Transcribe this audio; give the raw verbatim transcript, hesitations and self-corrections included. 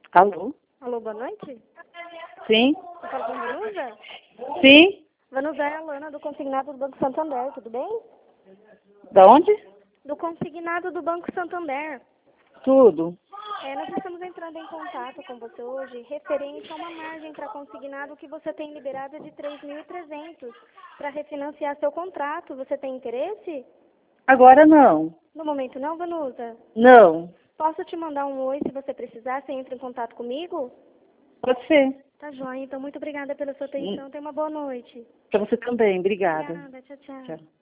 Alô? Alô, boa noite. Sim? Eu falo com a Vanusa? Sim? Vanusa é a Lana do Consignado do Banco Santander, tudo bem? Da onde? Do Consignado do Banco Santander. Tudo. É, nós estamos entrando em contato com você hoje referente a uma margem para consignado que você tem liberada de três mil e trezentos para refinanciar seu contrato. Você tem interesse? Agora não. No momento não, Vanusa? Não. Posso te mandar um oi se você precisar? Você entra em contato comigo? Pode ser. Tá joia, então muito obrigada pela sua atenção. Tenha uma boa noite. Para você também. Obrigada. Obrigada, tchau, tchau. Tchau.